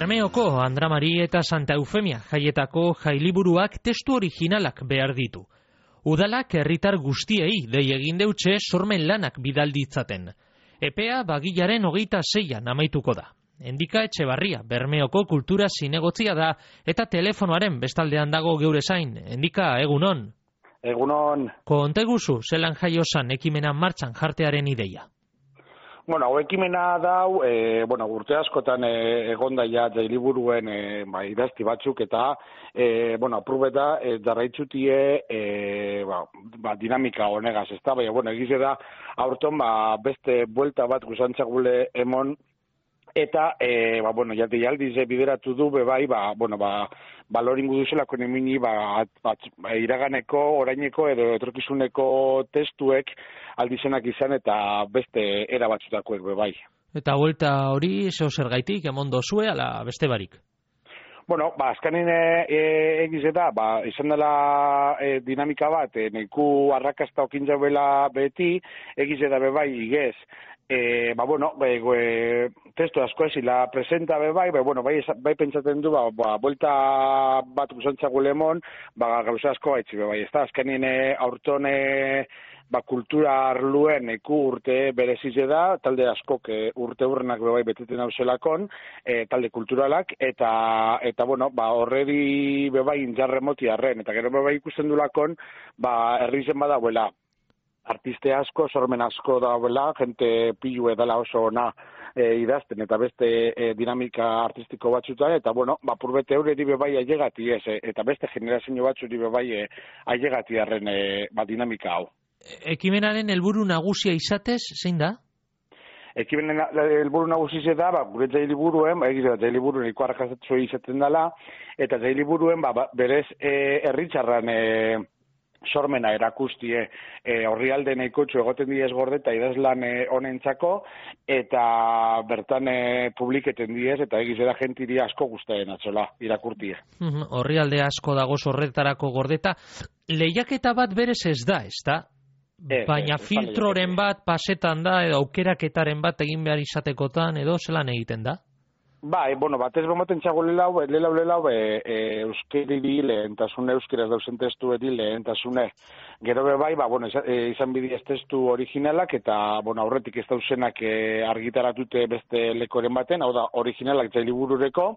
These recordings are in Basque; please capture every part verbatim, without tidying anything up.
Bermeoko Andramari eta Santa Eufemia jaietako jailiburuak testu originalak behar ditu. Udalak herritar guztiei dei egin deutxe sormen lanak bidalditzaten. Epea bagilaren hogeita seian amaituko da. Endika Etxebarria, Bermeoko kultura zinegotzia da, eta telefonoaren bestaldean dago geure zain. Endika, egunon. Egunon. Konteguzu, zelan jaiosan ekimena martxan jartearen ideia. Bueno, hau ekimena dau, e, bueno, urte askotan e, egonda ja jailiburuen e, ba, idazti batzuk eta e, bueno, aprubeta e, darraitzutie e, ba, ba, dinamika honegaz, ez da, baina, bueno, egize da, aurton ba, beste buelta bat guzantzagule emon, eta, e, ba, bueno, jate jaldize bideratu du, bebai, ba, bueno, ba, baloringu duzelako nemini, ba, bat, ba, iraganeko, oraineko edo etorkizuneko testuek aldizenak izan eta beste era batzutakoek bebai. Eta vuelta hori, zeo zergaitik, emon dozue, ala beste barik? Bueno, ba, azkanin e, egiz eta, ba, izan dela e, dinamika bat, e, neiku arrakasta okin jauela beti, egiz eta bebai igez, E, ba, bueno, ba, e, testu asko ezila presenta be bai, ba, bueno, bai, bai pentsaten du, ba, ba, buelta bat guzantzagu lemon, ba, gauza asko gaitzi be bai, ez da, azkenien aurton e, ba, kultura arluen eku urte berezize da, talde askok e, urte urrenak be bai beteten hau zelakon, e, talde kulturalak, eta, eta bueno, ba, horredi be bai injarremoti arren, eta gero be bai ikusten du lakon, ba, herri zen badauela, artiste asko, sormen asko dauela, jente pilu edala oso ona e, idazten eta beste e, dinamika artistiko batzutan, eta bueno, ba, purbete eureri bebai ailegati ez, e, eta beste generazio batzuri bebai e, ailegati arren e, ba, dinamika hau. Ekimenaren helburu nagusia izatez, zein da? Ekimenen helburu nagusia da, ba, gure jailiburuen, ba, egiz da, jailiburuen iko arrakazatzua izaten dela, eta jailiburuen, ba, ba, berez e, erritxarran e, sormena erakustie e, horri alde nahikotxu egoten diez gorde eta idazlan e, honentzako eta bertan e, publiketen diez eta egiz da jentiri asko guztaen atzola irakurtie. Horri alde asko dago horretarako gordeta. Lehiaketa bat berez ez da, ez da? Ez, baina ez, ez filtroren bat pasetan da edo aukeraketaren bat egin behar izatekotan edo zelan egiten da? Ba, e, bueno, batez bemoten txago lelau, lelau, lelau, e, e, euskeriri lehentasune, euskeraz dauzen testu edi lehentasune. Gero be bai, ba, bueno, izan, e, izan bidiaz testu originalak, eta, bueno, aurretik ez dauzenak e, argitaratute beste lekoren baten, hau da, originalak jailiburureko,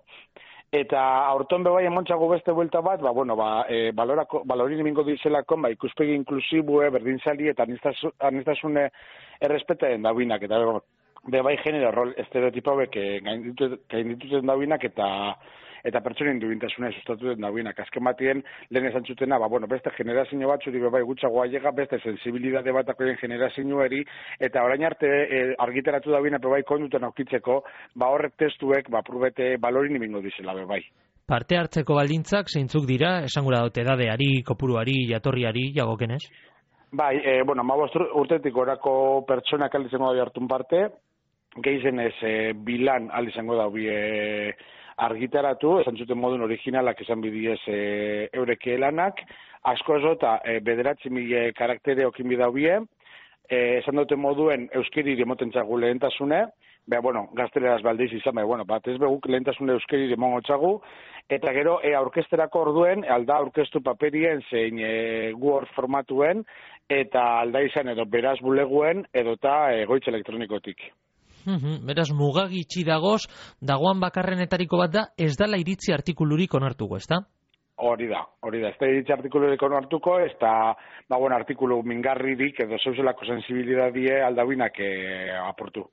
eta aurton be bai emontxago beste buelta bat, ba, bueno, ba, e, balorako, balorin emingo dizelakon, ba, ikuspegi inklusibue, berdintzali, eta anistasune errespetaen dabinak, eta, be, be bai genero rol estereotipo hauek gain dituten dauinak eta eta pertsonen duintasuna sustatuten dauinak. Azken batien lehen esan zutena, ba, bueno, beste generazio batzuri be bai gutxago ailega, beste sensibilitate batakoen generazioeri, eta orain arte e, argitaratu dauina be bai konduten aukitzeko, ba horrek testuek, ba, probete balorin ibingo dizela be bai. Parte hartzeko baldintzak zeintzuk dira, esangura dut edadeari, kopuruari, jatorriari, jagokenez? Bai, e, bueno, amabost urtetik orako pertsonak aldizengo da hartun parte, gehizen ez e, bilan alizango da bi e, argitaratu, esan zuten modun originalak esan bidiez e, eureke lanak, asko ez eta e, bederatzi mila karaktere okin bidau bie, e, esan dute moduen euskeri demoten txagu lehentasune, beha, bueno, gazteleraz baldiz izan, beha, bueno, bat ez beguk lehentasune euskeri demongo txagu, eta gero e, aurkesterako orduen, alda aurkestu paperien zein e, gu hor formatuen, eta alda izan edo beraz buleguen edota e, goitz elektronikotik. Uhum, beraz, mugagitxi dagoz, dagoan bakarrenetariko bat da, ez dala iritzi artikulurik onartuko, ez da? Hori da, hori da, ez da iritzi artikulurik onartuko, ez da, ba, bueno, artikulu mingarririk edo zeuzelako sensibilidadie aldabinak e, aportu.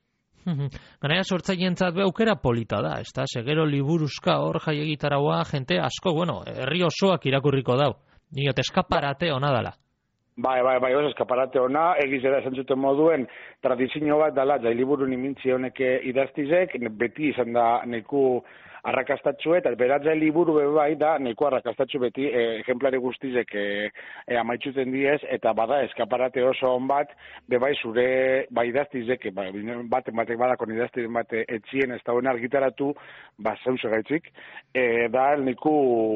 Ganaia sortzaientzat be aukera polita da, ez da, segero liburuzka hor jaiegitaragoa, jente asko, bueno, herri osoak irakurriko dau, diot, eskaparate ona dala. Bai, bai, bai, oso eskaparate ona, egiz da esan zuten moduen, tradizio bat dala, jailiburu nimintzi honeke idaztizek, beti izan da neku arrakastatxu, eta beraz jailiburu bai da neku arrakastatxu beti e, ejemplari guztizek e, e, amaitxuten diez, eta bada eskaparate oso on bat, bebai zure bai idaztizek, ba, baten batek badakon idaztizen bate etxien ez da hona argitaratu, ba, zeuze gaitzik, e, da neku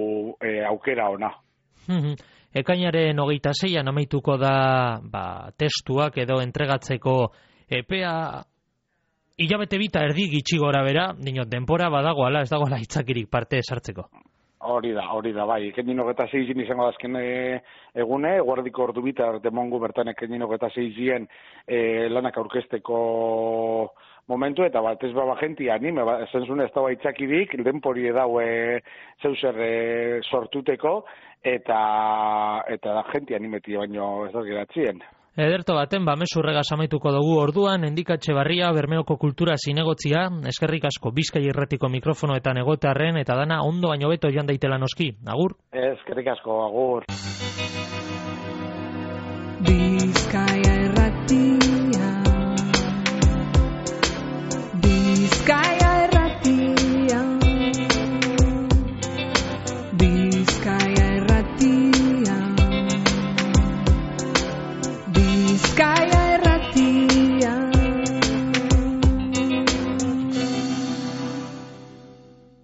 e, aukera ona. Ekainaren hogeita seian amaituko da ba, testuak edo entregatzeko epea Hilabete bita erdi gitxi gora bera, dinot, denpora badagoala, ez dagoela hitzakirik parte esartzeko. Hori da, hori da, bai. Ekenin hogeta zeizien izango dazken egune, guardiko ordu bita demongu bertan ekenin hogeta zeizien e, lanak aurkezteko momentu, eta bat ez baba jenti anime, ba, zentzun ez dago itzakirik, denpori edau e, zeuser e, sortuteko, eta eta da jenti animeti baino ez da geratzien. Ederto baten, ba, mesurrega amaituko dugu orduan, Endikatxe Barria, Bermeoko Kultura zinegotzia, eskerrik asko Bizkai Irratiko mikrofonoetan egotearren, eta dana ondo baino beto joan daitela noski. Agur? Eskerrik asko, agur. Bizkaia Irratia, Bizkaia Irratia, Bizkaia Irratia, Bizkaia